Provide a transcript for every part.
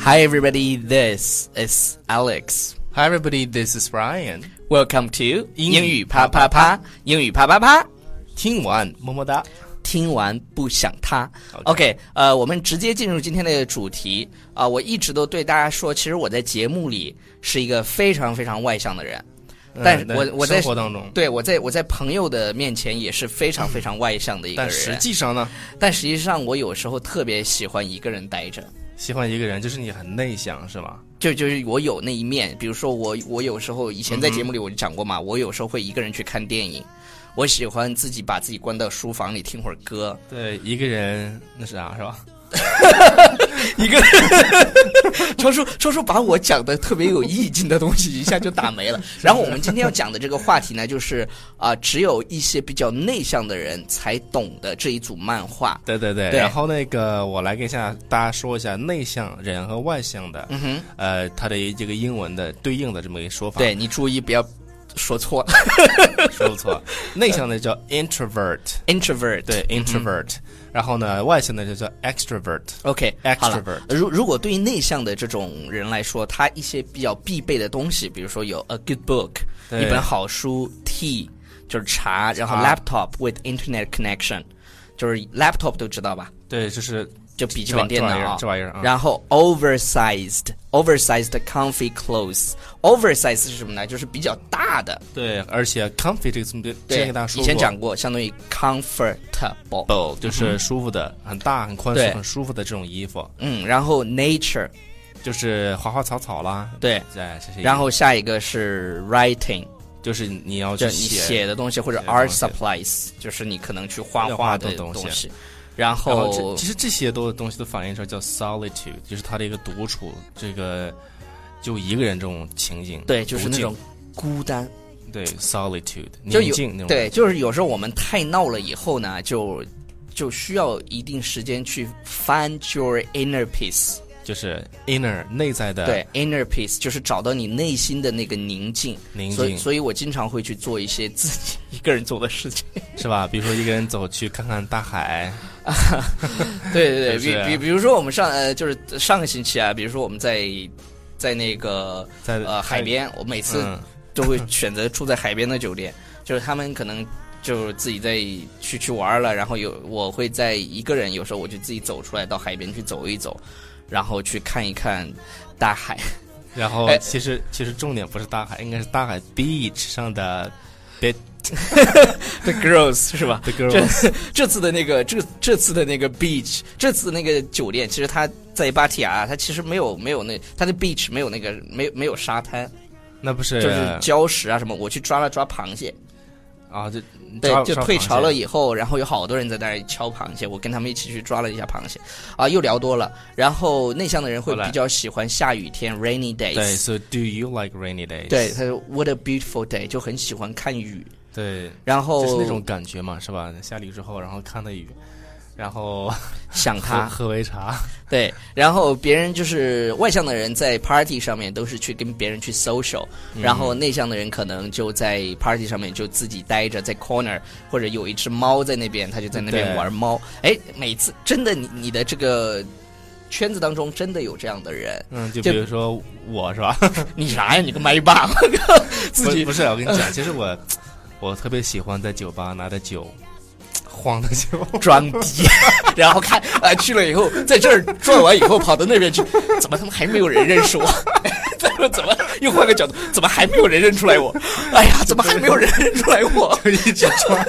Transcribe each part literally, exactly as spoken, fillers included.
Hi everybody, this is Alex. Hi everybody, this is Brian. Welcome to 英英语语啪啪啪啪啪，英语啪啪啪， 听完么么哒。 听完不想他。 OK, OK， 呃，我们直接进入今天的主题啊、呃。我一直都对大家说，其实我在节目里是一个非常非常外向的人，但是我、 嗯、 我在生活当中， 对我在我在朋友的面前也是非常非常外向的一个人。 但实际上呢， 但实际上我有时候特别喜欢一个人待着。 喜欢一个人就是你很内向是吗？ 就就是我有那一面，比如说我我有时候以前在节目里我就讲过嘛， 嗯、 我有时候会一个人去看电影，我喜欢自己把自己关到书房里听会儿歌。 对，一个人那是啥是吧？ 一个超叔超叔把我讲的特别有意境的东西一下就打没了。然后我们今天要讲的这个话题呢，就是啊、呃，只有一些比较内向的人才懂的这一组漫画。 对对对。 对然后那个我来给一下大家说一下内向人和外向的， 嗯哼， 呃，它的这个英文的对应的这么一个说法。 对，你注意不要说错了。 说不错。内向的叫 introvert introvert 对 introvert、嗯、然后呢外向的就叫 extrovert OK extrovert 如如果对于内向的这种人来说，他一些比较必备的东西，比如说有 a good book 一本好书， tea 就是茶，然后 laptop with internet connection 就是 laptop 都知道吧？ 对，就是就笔记本电脑这玩意儿、啊、 然后 oversized oversized comfy clothes oversized 是什么呢？就是比较大的。 对，而且 comfy 这个词之前给大家说过， 以前讲过，相当于 comfortable 就是舒服的、嗯、很大很宽松很舒服的这种衣服。 嗯，然后 nature 就是花花草草啦。 对，然后下一个是 writing，就是你要去写你写的东西，或者 art supplies 就是你可能去画画的东西。然后, 然后其实这些都东西都反映出叫 solitude， 就是他的一个独处，这个就一个人这种情景。 对，就是那种孤单。 对 solitude 宁静那种。 对，就是有时候我们太闹了以后呢，就就需要一定时间去 find your inner peace， 就是 inner 内在的。 对 inner peace 就是找到你内心的那个宁静。 宁静。 所以，所以我经常会去做一些自己一个人做的事情， 是吧？比如说一个人走去看看大海。 对对对，比比比如说我们上呃就是上个星期啊，比如说我们在在那个在呃海边，我每次都会选择住在海边的酒店，就是他们可能就自己在去去玩了，然后有我会在一个人，有时候我就自己走出来到海边去走一走，然后去看一看大海。 然后其实、哎、其实重点不是大海，应该是大海 beach 上的 bit The girls 是吧 ？The girls 这这次的那个这这次的那个 beach， 这次那个酒店，其实它在芭提雅，它其实没有没有那它的 beach 没有那个没有没有沙滩， 那不是就是礁石啊什么。我去抓了抓螃蟹啊，就对，就退潮了以后，然后有好多人在那儿敲螃蟹，我跟他们一起去抓了一下螃蟹啊，又聊多了。然后内向的人会比较喜欢下雨天 rainy days。 对 ，So do you like rainy days？ 对，他说 What a beautiful day， 就很喜欢看雨。 对， 然后就是那种感觉嘛，是吧？下雨之后，然后看到雨，然后想他喝杯茶。 对，然后别人就是外向的人在 party 上面都是去跟别人去 social，、嗯、然后内向的人可能就在 party 上面就自己待着在 corner， 或者有一只猫在那边，他就在那边玩猫。哎，每次真的你你的这个圈子当中真的有这样的人。 嗯，就比如说我是吧？ 你啥呀？你个麦霸！自己不, 不是，我跟你讲，其实我。我特别喜欢在酒吧拿着酒，晃的酒装逼，然后看啊、呃、去了以后，在这儿转完以后跑到那边去，怎么他们还没有人认识我？再说怎么又换个角度，怎么还没有人认出来我？哎呀，怎么还没有人认出来我？ 就一直转。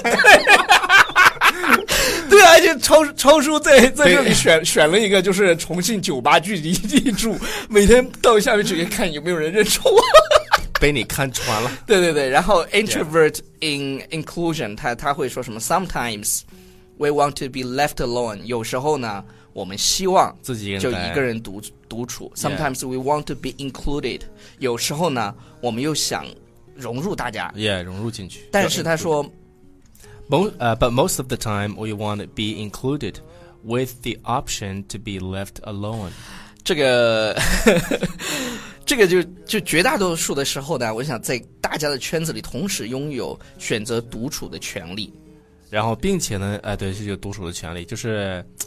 对啊，就超超叔在在这里选选了一个，就是重庆酒吧聚集地住，每天到下面去看有没有人认出我。 被你看穿了。 对对对，然后 introvert in inclusion， 他他会说什么 ？Sometimes we want to be left alone。有时候呢，我们希望自己就一个人独独处。Sometimes we want to be included。有时候呢，我们又想融入大家， 也、yeah, 融入进去。 但是他说 ，most 呃、uh, but most of the time we want to be included with the option to be left alone。 这个。这个就就绝大多数的时候呢，我想在大家的圈子里同时拥有选择独处的权利， 然后并且呢，哎、呃，对，是有独处的权利，就是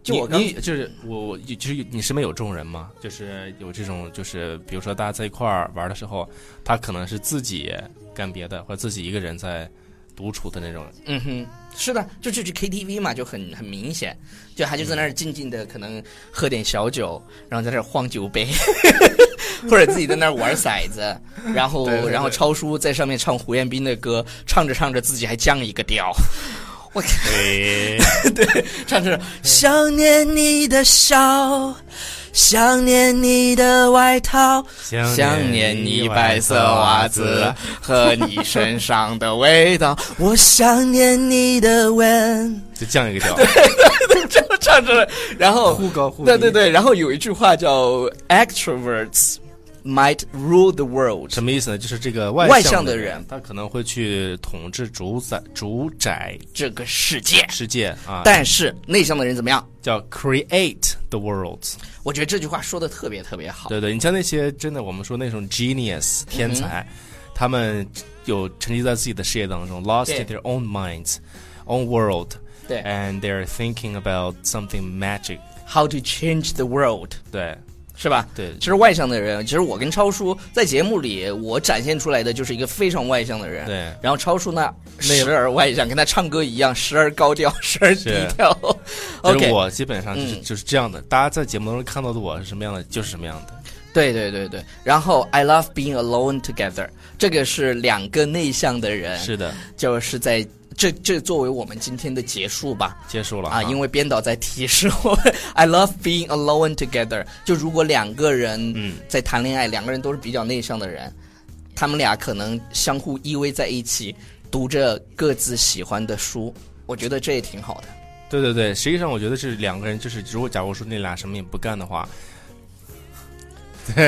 就我刚你就是我，就是你身边有这种人吗？就是有这种，就是比如说大家在一块儿玩的时候，他可能是自己干别的，或者自己一个人在独处的那种。 嗯哼，是的，就就去 K T V 嘛，就很很明显，就他就在那儿静静的，可能喝点小酒，然后在那儿晃酒杯，或者自己在那儿玩骰子，然后对对对然后超叔在上面唱胡彦斌的歌，唱着唱着自己还降一个调。我对对，唱着想念你的笑，想念你的外套，想念你白色袜子和你身上的味道，我想念你的吻， 就降一个调， 对对对，这样唱着，然后忽高忽低， 对对对，然后有一句话叫 extroverts might rule the world， 什么意思呢？就是这个外外向的向的人， 他可能会去统治、主宰、主宰这个世界， 世界啊。 但是内向的人怎么样？ 叫 create the world。 我觉得这句话说的特别特别好。 对对，你像那些真的我们说那种 genius 天才，嗯、他们有沉浸在自己的世界当中 ，lost in their own minds, own world， 对 ，and they're thinking about something magic. How to change the world？ 对。 是吧？ 对， 其实外向的人，其实我跟超叔在节目里，我展现出来的就是一个非常外向的人。 对， 然后超叔呢，时而外向，跟他唱歌一样，时而高调，时而低调。 OK， 我基本上就是、 嗯、 就是这样的。大家在节目当中看到的我是什么样的，就是什么样的。 对对对对。然后 I love being alone together， 这个是两个内向的人， 是的， 就是在。这这作为我们今天的结束吧， 结束了啊！因为编导在提示我 ，I love being alone together。就如果两个人在谈恋爱，嗯、两个人都是比较内向的人，他们俩可能相互依偎在一起，读着各自喜欢的书，我觉得这也挺好的。 对对对，实际上我觉得是两个人，就是如果假如说那俩什么也不干的话，对。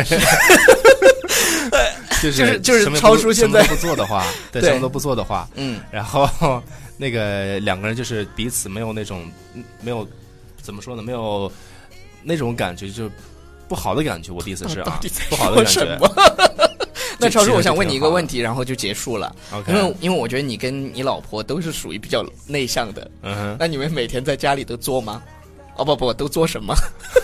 就是就是超叔现在什么都不做的话，对，什么都不做的话， 嗯， 然后那个两个人就是彼此没有那种没有怎么说呢，没有那种感觉，就不好的感觉。我的意思是啊，不好的感觉。 那超叔，我想问你一个问题，然后就结束了。 OK， 因为因为我觉得你跟你老婆都是属于比较内向的， 嗯哼， 那你们每天在家里都做吗？哦不不，都做什么？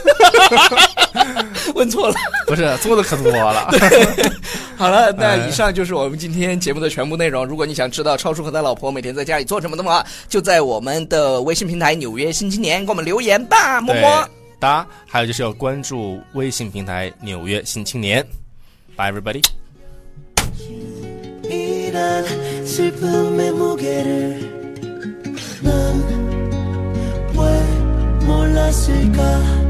问错了， 不是做的可多了。 好了，那以上就是我们今天节目的全部内容。如果你想知道超叔和他老婆每天在家里做什么的话，就在我们的微信平台《纽约新青年》给我们留言吧，么么哒。还有就是要关注微信平台《纽约新青年》。Bye everybody。 몰랐을까